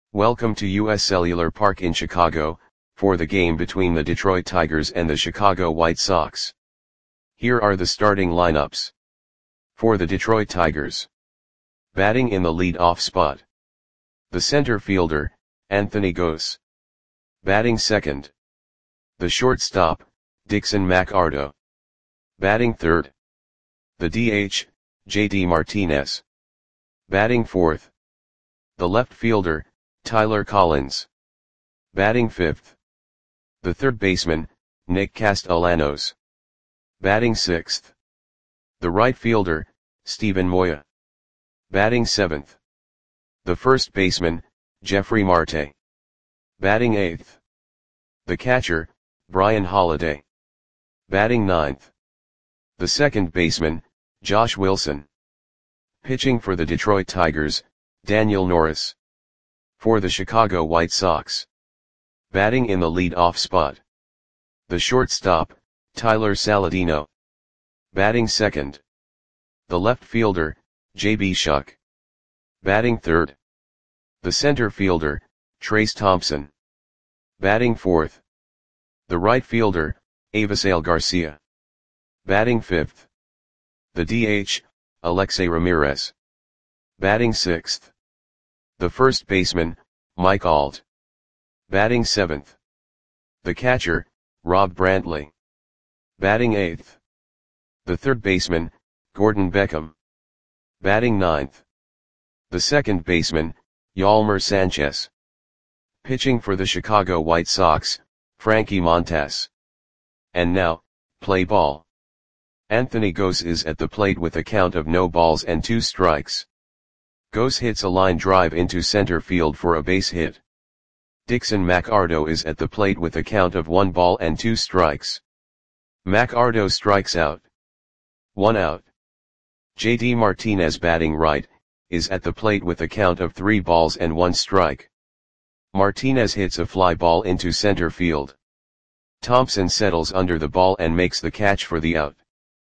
Welcome to US Cellular Park in Chicago, for the game between the Detroit Tigers and the Chicago White Sox. Here are the starting lineups. For the Detroit Tigers. Batting in the lead-off spot. The center fielder, Anthony Gose. Batting second. The shortstop, Dixon McArdo. Batting third. The DH, JD Martinez. Batting fourth. The left fielder, Tyler Collins. Batting fifth. The third baseman, Nick Castellanos. Batting sixth. The right fielder, Steven Moya. Batting seventh. The first baseman, Jeffrey Marte. Batting eighth. The catcher, Brian Holliday. Batting ninth. The second baseman, Josh Wilson. Pitching for the Detroit Tigers, Daniel Norris. For the Chicago White Sox. Batting in the lead-off spot. The shortstop, Tyler Saladino. Batting second. The left fielder, J.B. Shuck. Batting third. The center fielder, Trayce Thompson. Batting fourth. The right fielder, Avisail Garcia. Batting fifth. The DH, Alexei Ramirez. Batting sixth. The first baseman, Mike Alt. Batting seventh. The catcher, Rob Brantley. Batting eighth. The third baseman, Gordon Beckham. Batting ninth. The second baseman, Yolmer Sanchez. Pitching for the Chicago White Sox, Frankie Montas. And now, play ball. Anthony Gose is at the plate with a count of no balls and 2 strikes. Gose hits a line drive into center field for a base hit. Dixon McArdo is at the plate with a count of 1 ball and 2 strikes. McArdo strikes out. 1 out. JD Martinez, batting right, is at the plate with a count of 3 balls and 1 strike. Martinez hits a fly ball into center field. Thompson settles under the ball and makes the catch for the out.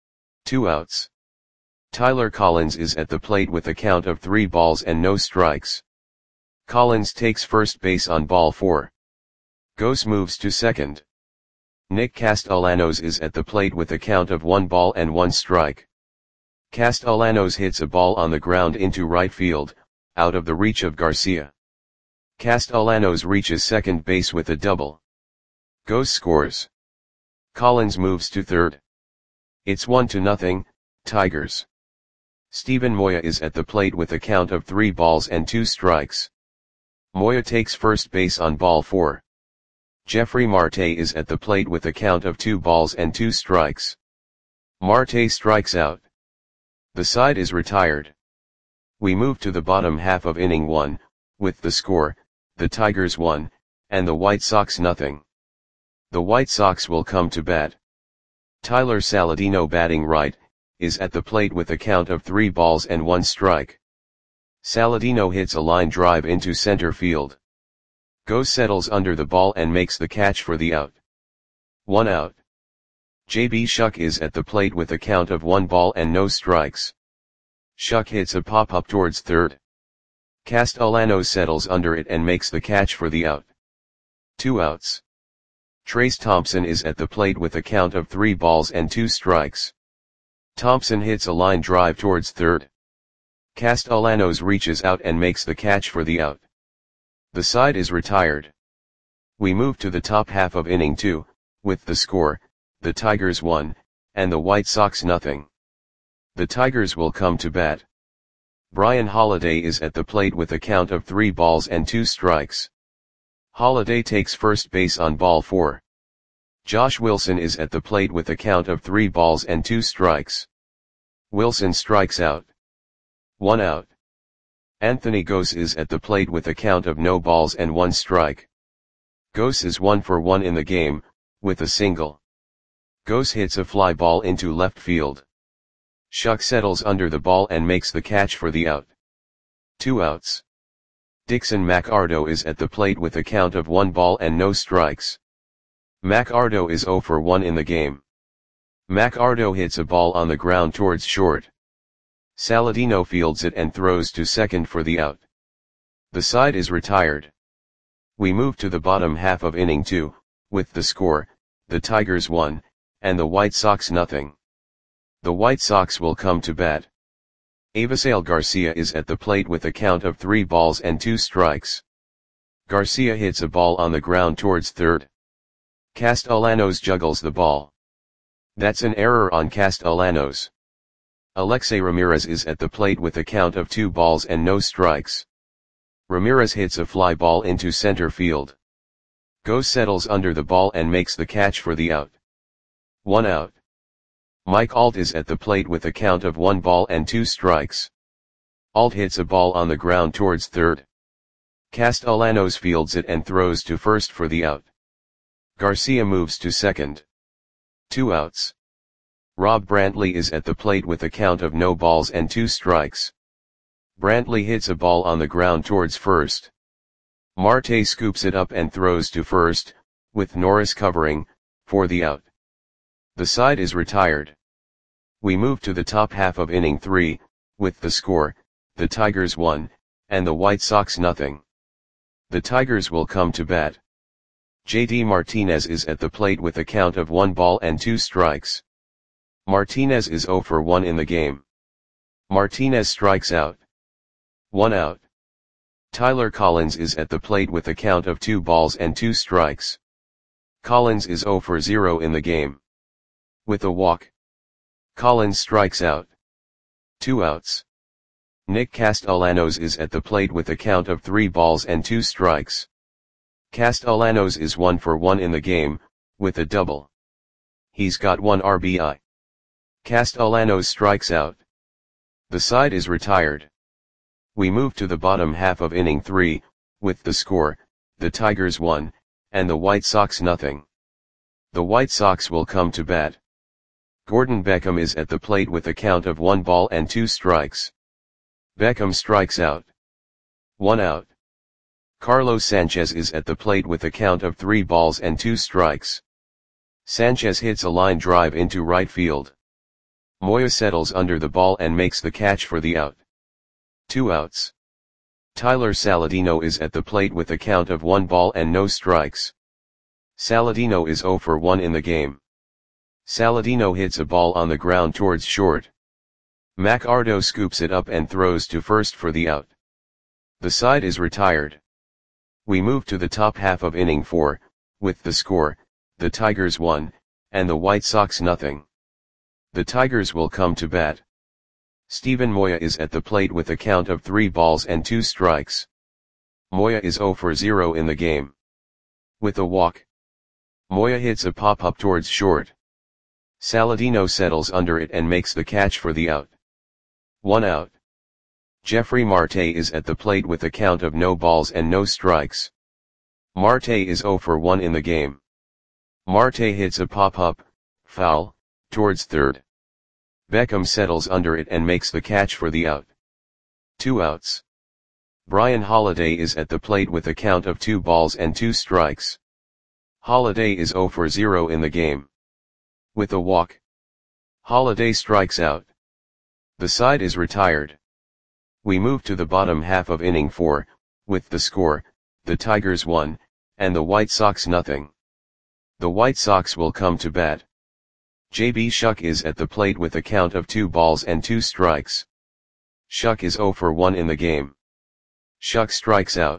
2 outs. Tyler Collins is at the plate with a count of 3 balls and no strikes. Collins takes first base on ball 4. Gose moves to second. Nick Castellanos is at the plate with a count of 1 ball and 1 strike. Castellanos hits a ball on the ground into right field, out of the reach of Garcia. Castellanos reaches second base with a double. Gose scores. Collins moves to third. It's 1-0, Tigers. Steven Moya is at the plate with a count of 3 balls and 2 strikes. Moya takes first base on ball 4. Jeffrey Marte is at the plate with a count of 2 balls and 2 strikes. Marte strikes out. The side is retired. We move to the bottom half of inning 1, with the score, the Tigers 1, and the White Sox 0. The White Sox will come to bat. Tyler Saladino, batting right, is at the plate with a count of 3 balls and 1 strike. Saladino hits a line drive into center field. Gose settles under the ball and makes the catch for the out. 1 out. J.B. Shuck is at the plate with a count of 1 ball and no strikes. Shuck hits a pop-up towards third. Castellanos settles under it and makes the catch for the out. 2 outs. Trayce Thompson is at the plate with a count of 3 balls and 2 strikes. Thompson hits a line drive towards third. Castellanos reaches out and makes the catch for the out. The side is retired. We move to the top half of inning 2, with the score, the Tigers 1, and the White Sox 0. The Tigers will come to bat. Brian Holliday is at the plate with a count of 3 balls and 2 strikes. Holliday takes first base on ball 4. Josh Wilson is at the plate with a count of 3 balls and 2 strikes. Wilson strikes out. 1 out. Anthony Gose is at the plate with a count of no balls and 1 strike. Gose is 1 for 1 in the game, with a single. Gose hits a fly ball into left field. Shuck settles under the ball and makes the catch for the out. 2 outs. Dixon McArdo is at the plate with a count of 1 ball and no strikes. McArdo is 0 for 1 in the game. McArdo hits a ball on the ground towards short. Saladino fields it and throws to second for the out. The side is retired. We move to the bottom half of inning 2, with the score, the Tigers 1, and the White Sox nothing. The White Sox will come to bat. Avisail Garcia is at the plate with a count of 3 balls and 2 strikes. Garcia hits a ball on the ground towards third. Castellanos juggles the ball. That's an error on Castellanos. Alexei Ramirez is at the plate with a count of 2 balls and no strikes. Ramirez hits a fly ball into center field. Gose settles under the ball and makes the catch for the out. 1 out. Mike Alt is at the plate with a count of 1 ball and 2 strikes. Alt hits a ball on the ground towards third. Castellanos fields it and throws to first for the out. Garcia moves to second. 2 outs. Rob Brantley is at the plate with a count of no balls and 2 strikes. Brantley hits a ball on the ground towards first. Marte scoops it up and throws to first, with Norris covering, for the out. The side is retired. We move to the top half of inning 3, with the score, the Tigers 1, and the White Sox nothing. The Tigers will come to bat. JD Martinez is at the plate with a count of 1 ball and 2 strikes. Martinez is 0 for 1 in the game. Martinez strikes out. 1 out. Tyler Collins is at the plate with a count of 2 balls and 2 strikes. Collins is 0 for 0 in the game. With a walk, Collins strikes out. 2 outs. Nick Castellanos is at the plate with a count of 3 balls and 2 strikes. Castellanos is 1 for 1 in the game, with a double. He's got 1 RBI. Castellanos strikes out. The side is retired. We move to the bottom half of inning 3, with the score, the Tigers 1, and the White Sox nothing. The White Sox will come to bat. Gordon Beckham is at the plate with a count of 1 ball and 2 strikes. Beckham strikes out. 1 out. Carlos Sanchez is at the plate with a count of 3 balls and 2 strikes. Sanchez hits a line drive into right field. Moya settles under the ball and makes the catch for the out. 2 outs. Tyler Saladino is at the plate with a count of 1 ball and no strikes. Saladino is 0 for 1 in the game. Saladino hits a ball on the ground towards short. McArdo scoops it up and throws to first for the out. The side is retired. We move to the top half of inning 4, with the score, the Tigers 1, and the White Sox nothing. The Tigers will come to bat. Steven Moya is at the plate with a count of 3 balls and 2 strikes. Moya is 0 for 0 in the game. With a walk, Moya hits a pop-up towards short. Saladino settles under it and makes the catch for the out. 1 out. Jeffrey Marte is at the plate with a count of no balls and no strikes. Marte is 0 for 1 in the game. Marte hits a pop-up, foul, towards third. Beckham settles under it and makes the catch for the out. 2 outs. Brian Holiday is at the plate with a count of 2 balls and 2 strikes. Holiday is 0 for 0 in the game. With a walk, Holiday strikes out. The side is retired. We move to the bottom half of inning 4, with the score, the Tigers 1, and the White Sox nothing. The White Sox will come to bat. J.B. Shuck is at the plate with a count of 2 balls and 2 strikes. Shuck is 0 for 1 in the game. Shuck strikes out.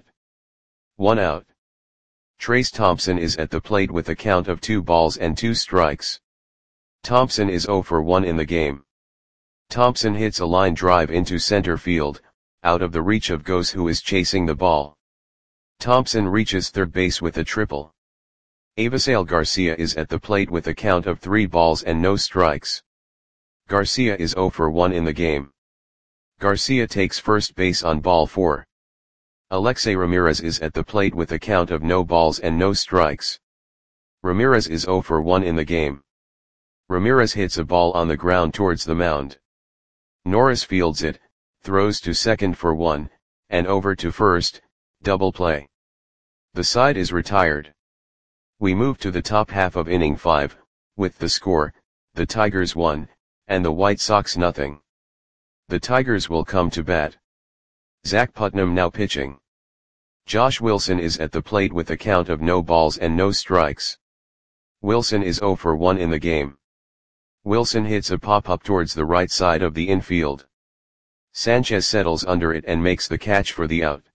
1 out. Trace Thompson is at the plate with a count of 2 balls and 2 strikes. Thompson is 0 for 1 in the game. Thompson hits a line drive into center field, out of the reach of Gose, who is chasing the ball. Thompson reaches third base with a triple. Avisail Garcia is at the plate with a count of 3 balls and no strikes. Garcia is 0 for 1 in the game. Garcia takes first base on ball 4. Alexei Ramirez is at the plate with a count of no balls and no strikes. Ramirez is 0 for 1 in the game. Ramirez hits a ball on the ground towards the mound. Norris fields it, throws to second for 1, and over to first, double play. The side is retired. We move to the top half of inning 5, with the score, the Tigers 1, and the White Sox nothing. The Tigers will come to bat. Zach Putnam now pitching. Josh Wilson is at the plate with a count of no balls and no strikes. Wilson is 0 for 1 in the game. Wilson hits a pop-up towards the right side of the infield. Sanchez settles under it and makes the catch for the out.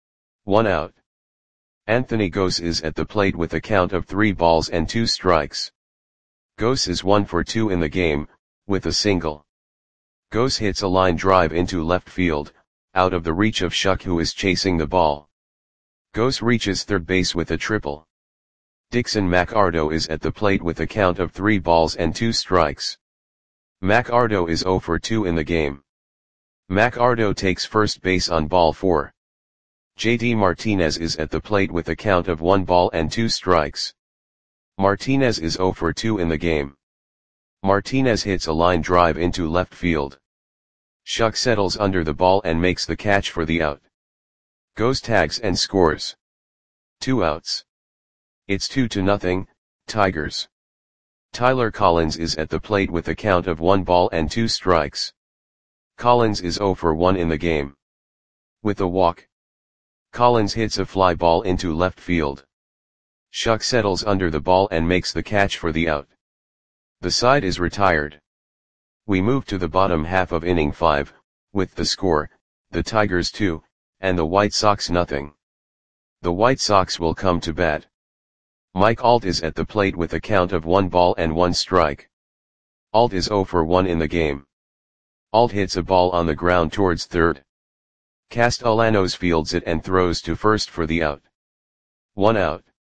1 out. Anthony Gose is at the plate with a count of 3 balls and 2 strikes. Gose is 1 for 2 in the game, with a single. Gose hits a line drive into left field, out of the reach of Shuck, who is chasing the ball. Gose reaches third base with a triple. Dixon McArdo is at the plate with a count of 3 balls and 2 strikes. McArdo is 0 for 2 in the game. McArdo takes first base on ball 4. JD Martinez is at the plate with a count of 1 ball and 2 strikes. Martinez is 0 for 2 in the game. Martinez hits a line drive into left field. Shuck settles under the ball and makes the catch for the out. Gose tags and scores. 2 outs. It's 2-0, Tigers. Tyler Collins is at the plate with a count of 1 ball and 2 strikes. Collins is 0 for 1 in the game. With a walk, Collins hits a fly ball into left field. Shuck settles under the ball and makes the catch for the out. The side is retired. We move to the bottom half of inning 5, with the score, the Tigers 2, and the White Sox nothing. The White Sox will come to bat. Mike Alt is at the plate with a count of 1 ball and 1 strike. Alt is 0 for 1 in the game. Alt hits a ball on the ground towards third. Castellanos fields it and throws to first for the out. 1 out.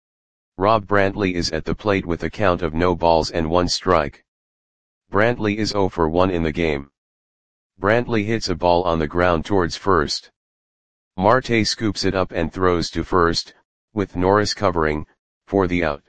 Rob Brantley is at the plate with a count of no balls and 1 strike. Brantley is 0 for 1 in the game. Brantley hits a ball on the ground towards first. Marte scoops it up and throws to first, with Norris covering, for the out.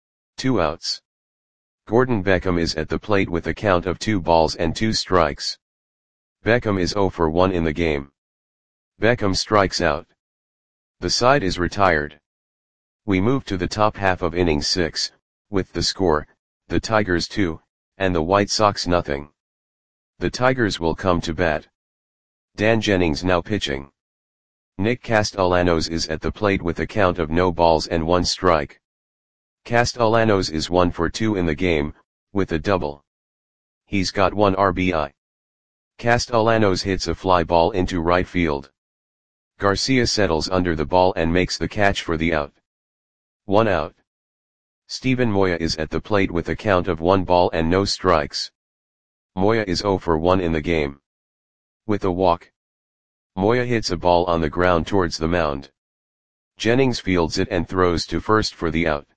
2 outs. Gordon Beckham is at the plate with a count of 2 balls and 2 strikes. Beckham is 0 for 1 in the game. Beckham strikes out. The side is retired. We move to the top half of inning 6, with the score, the Tigers 2, and the White Sox nothing. The Tigers will come to bat. Dan Jennings now pitching. Nick Castellanos is at the plate with a count of no balls and 1 strike. Castellanos is 1 for 2 in the game, with a double. He's got 1 RBI. Castellanos hits a fly ball into right field. Garcia settles under the ball and makes the catch for the out. 1 out. Steven Moya is at the plate with a count of 1 ball and no strikes. Moya is 0 for 1 in the game. With a walk, Moya hits a ball on the ground towards the mound. Jennings fields it and throws to first for the out.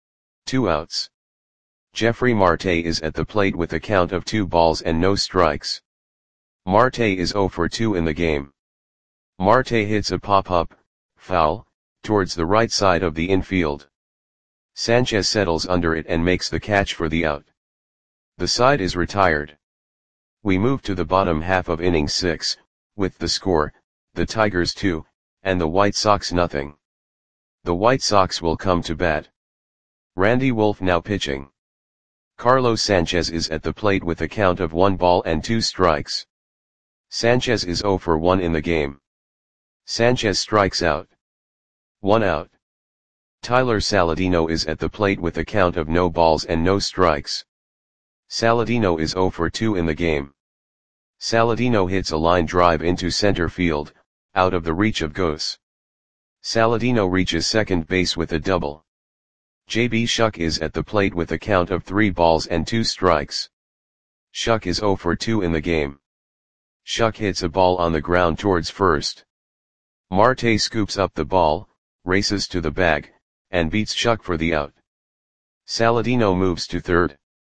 2 outs. Jeffrey Marte is at the plate with a count of 2 balls and no strikes. Marte is 0 for 2 in the game. Marte hits a pop-up, foul, towards the right side of the infield. Sanchez settles under it and makes the catch for the out. The side is retired. We move to the bottom half of inning 6, with the score, the Tigers 2, and the White Sox nothing. The White Sox will come to bat. Randy Wolf now pitching. Carlos Sanchez is at the plate with a count of 1 ball and 2 strikes. Sanchez is 0 for 1 in the game. Sanchez strikes out. 1 out. Tyler Saladino is at the plate with a count of no balls and no strikes. Saladino is 0 for 2 in the game. Saladino hits a line drive into center field, out of the reach of Gose. Saladino reaches second base with a double. JB Shuck is at the plate with a count of 3 balls and 2 strikes. Shuck is 0 for 2 in the game. Shuck hits a ball on the ground towards first. Marte scoops up the ball, races to the bag, and beats Shuck for the out. Saladino moves to third.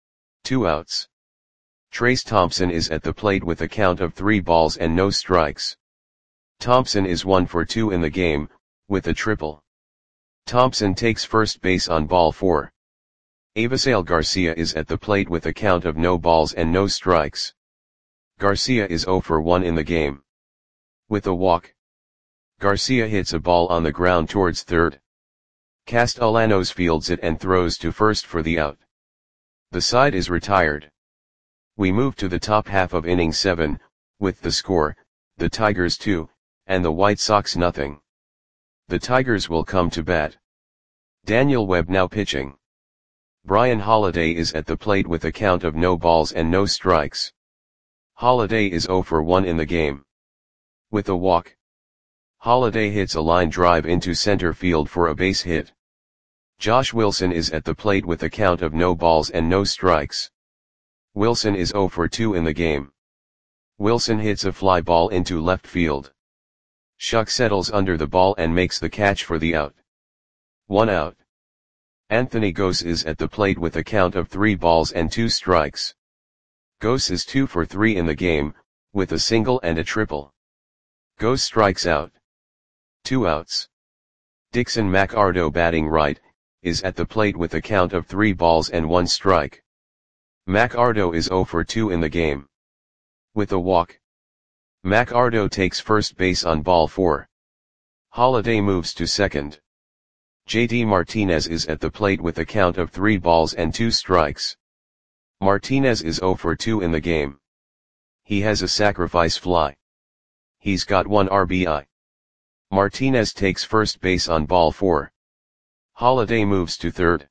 2 outs. Trace Thompson is at the plate with a count of 3 balls and no strikes. Thompson is 1 for 2 in the game, with a triple. Thompson takes first base on ball 4. Avisail Garcia is at the plate with a count of no balls and no strikes. Garcia is 0 for 1 in the game. With a walk, Garcia hits a ball on the ground towards third. Castellanos fields it and throws to first for the out. The side is retired. We move to the top half of inning 7, with the score, the Tigers 2, and the White Sox nothing. The Tigers will come to bat. Daniel Webb now pitching. Brian Holiday is at the plate with a count of no balls and no strikes. Holiday is 0 for 1 in the game. With a walk. Holiday hits a line drive into center field for a base hit. Josh Wilson is at the plate with a count of no balls and no strikes. Wilson is 0 for 2 in the game. Wilson hits a fly ball into left field. Shuck settles under the ball and makes the catch for the out. 1 out. Anthony Gose is at the plate with a count of 3 balls and 2 strikes. Gose is 2 for 3 in the game, with a single and a triple. Gose strikes out. 2 outs. Dixon McArdo batting right, is at the plate with a count of 3 balls and 1 strike. McArdo is 0 for 2 in the game. With a walk. McArdo takes first base on ball 4. Holiday moves to second. JD Martinez is at the plate with a count of 3 balls and 2 strikes. Martinez is 0 for 2 in the game. He has a sacrifice fly. He's got 1 RBI. Martinez takes first base on ball 4. Holiday moves to third.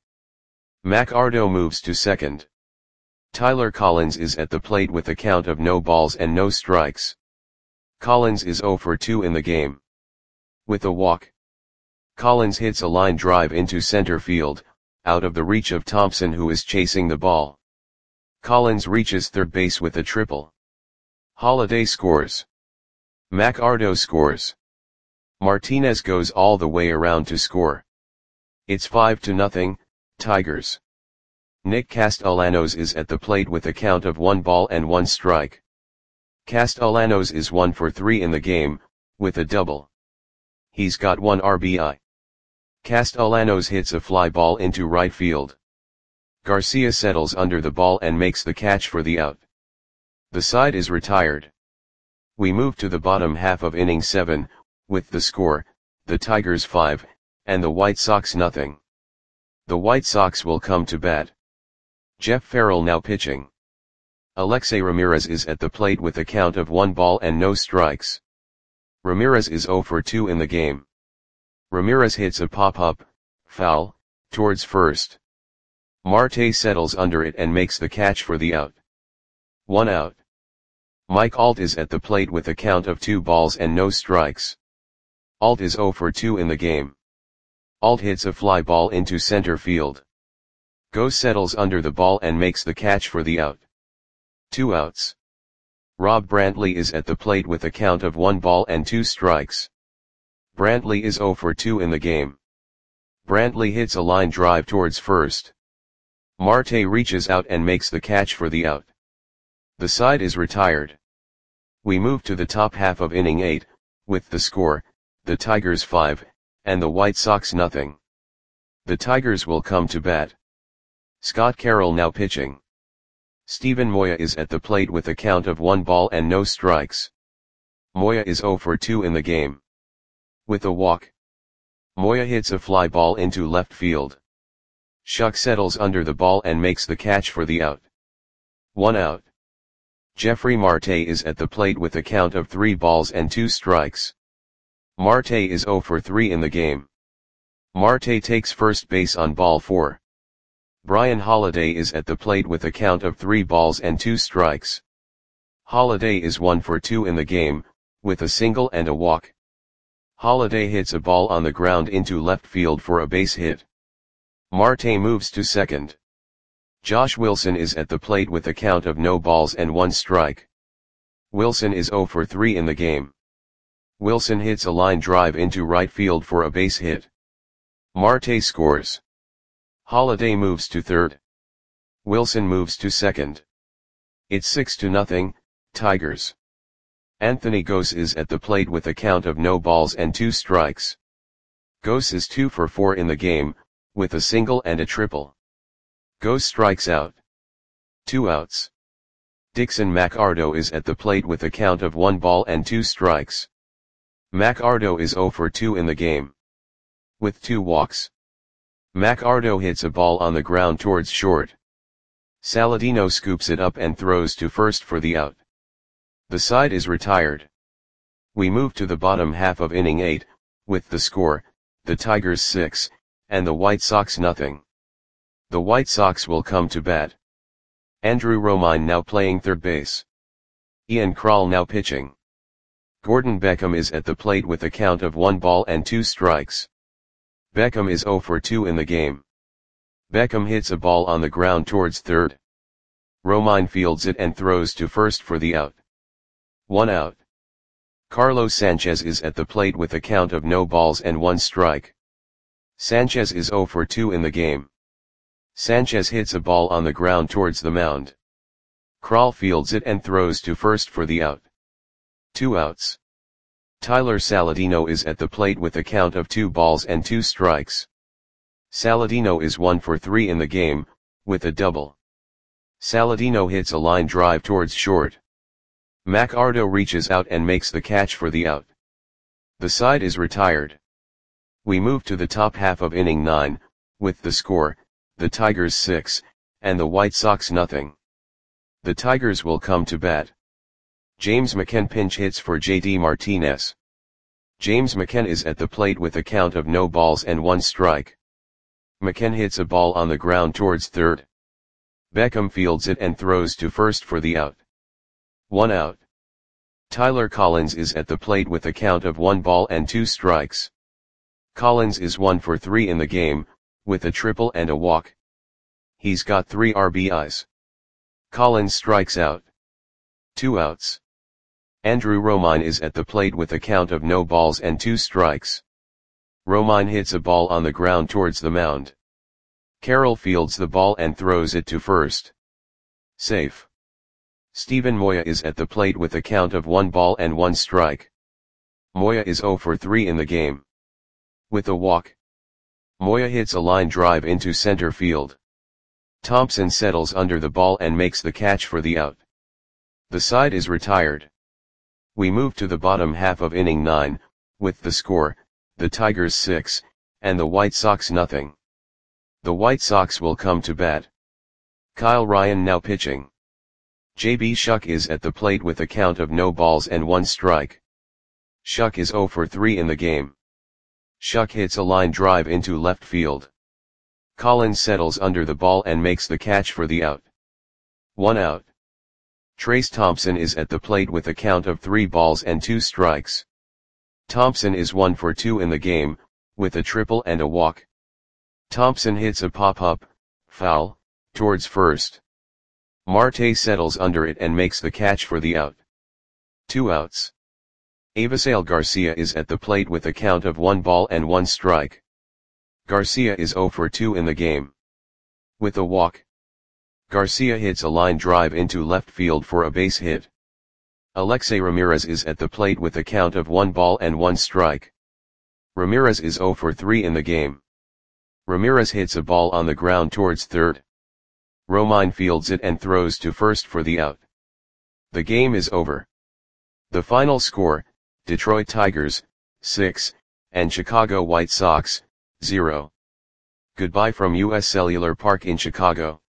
McArdo moves to second. Tyler Collins is at the plate with a count of no balls and no strikes. Collins is 0 for 2 in the game. With a walk. Collins hits a line drive into center field, out of the reach of Thompson who is chasing the ball. Collins reaches third base with a triple. Holiday scores. McArdo scores. Martinez goes all the way around to score. It's 5-0, Tigers. Nick Castellanos is at the plate with a count of 1 ball and 1 strike. Castellanos is 1 for 3 in the game, with a double. He's got 1 RBI. Castellanos hits a fly ball into right field. Garcia settles under the ball and makes the catch for the out. The side is retired. We move to the bottom half of inning 7, with the score, the Tigers 5, and the White Sox nothing. The White Sox will come to bat. Jeff Farrell now pitching. Alexei Ramirez is at the plate with a count of 1 ball and no strikes. Ramirez is 0 for 2 in the game. Ramirez hits a pop-up, foul, towards first. Marte settles under it and makes the catch for the out. 1 out. Mike Alt is at the plate with a count of 2 balls and no strikes. Alt is 0 for 2 in the game. Alt hits a fly ball into center field. Gose settles under the ball and makes the catch for the out. 2 outs. Rob Brantley is at the plate with a count of 1 ball and 2 strikes. Brantley is 0 for 2 in the game. Brantley hits a line drive towards first. Marte reaches out and makes the catch for the out. The side is retired. We move to the top half of inning 8, with the score, the Tigers 5, and the White Sox nothing. The Tigers will come to bat. Scott Carroll now pitching. Steven Moya is at the plate with a count of 1 ball and no strikes. Moya is 0 for 2 in the game. With a walk. Moya hits a fly ball into left field. Shuck settles under the ball and makes the catch for the out. 1 out. Jeffrey Marte is at the plate with a count of 3 balls and 2 strikes. Marte is 0 for 3 in the game. Marte takes first base on ball 4. Brian Holiday is at the plate with a count of 3 balls and 2 strikes. Holiday is 1 for 2 in the game, with a single and a walk. Holiday hits a ball on the ground into left field for a base hit. Marte moves to second. Josh Wilson is at the plate with a count of no balls and 1 strike. Wilson is 0 for 3 in the game. Wilson hits a line drive into right field for a base hit. Marte scores. Holiday moves to third. Wilson moves to second. It's 6-0, Tigers. Anthony Gose is at the plate with a count of no balls and 2 strikes. Gose is 2 for 4 in the game, with a single and a triple. Gose strikes out. 2 outs. Dixon McArdo is at the plate with a count of 1 ball and 2 strikes. McArdo is 0 for 2 in the game. With 2 walks. McArdo hits a ball on the ground towards short. Saladino scoops it up and throws to first for the out. The side is retired. We move to the bottom half of inning 8, with the score, the Tigers 6, and the White Sox nothing. The White Sox will come to bat. Andrew Romine now playing third base. Ian Krall now pitching. Gordon Beckham is at the plate with a count of 1 ball and 2 strikes. Beckham is 0 for 2 in the game. Beckham hits a ball on the ground towards third. Romine fields it and throws to first for the out. 1 out. Carlos Sanchez is at the plate with a count of no balls and 1 strike. Sanchez is 0 for 2 in the game. Sanchez hits a ball on the ground towards the mound. Krall fields it and throws to first for the out. 2 outs. Tyler Saladino is at the plate with a count of 2 balls and 2 strikes. Saladino is 1 for 3 in the game, with a double. Saladino hits a line drive towards short. McArdo reaches out and makes the catch for the out. The side is retired. We move to the top half of inning 9, with the score, the Tigers 6, and the White Sox nothing. The Tigers will come to bat. James McCann pinch hits for JD Martinez. James McCann is at the plate with a count of no balls and 1 strike. McCann hits a ball on the ground towards third. Beckham fields it and throws to first for the out. 1 out. Tyler Collins is at the plate with a count of 1 ball and 2 strikes. Collins is 1 for 3 in the game, with a triple and a walk. He's got 3 RBIs. Collins strikes out. 2 outs. Andrew Romine is at the plate with a count of no balls and 2 strikes. Romine hits a ball on the ground towards the mound. Carroll fields the ball and throws it to first. Safe. Steven Moya is at the plate with a count of 1 ball and 1 strike. Moya is 0 for 3 in the game. With a walk. Moya hits a line drive into center field. Thompson settles under the ball and makes the catch for the out. The side is retired. We move to the bottom half of inning 9, with the score, the Tigers 6, and the White Sox nothing. The White Sox will come to bat. Kyle Ryan now pitching. J.B. Shuck is at the plate with a count of no balls and 1 strike. Shuck is 0 for 3 in the game. Shuck hits a line drive into left field. Collins settles under the ball and makes the catch for the out. 1 out. Trace Thompson is at the plate with a count of 3 balls and 2 strikes. Thompson is 1 for 2 in the game, with a triple and a walk. Thompson hits a pop-up, foul, towards first. Marte settles under it and makes the catch for the out. 2 outs. Avisail Garcia is at the plate with a count of 1 ball and 1 strike. Garcia is 0 for 2 in the game. With a walk. Garcia hits a line drive into left field for a base hit. Alexei Ramirez is at the plate with a count of 1 ball and 1 strike. Ramirez is 0 for 3 in the game. Ramirez hits a ball on the ground towards third. Romine fields it and throws to first for the out. The game is over. The final score, Detroit Tigers, 6, and Chicago White Sox, 0. Goodbye from US Cellular Park in Chicago.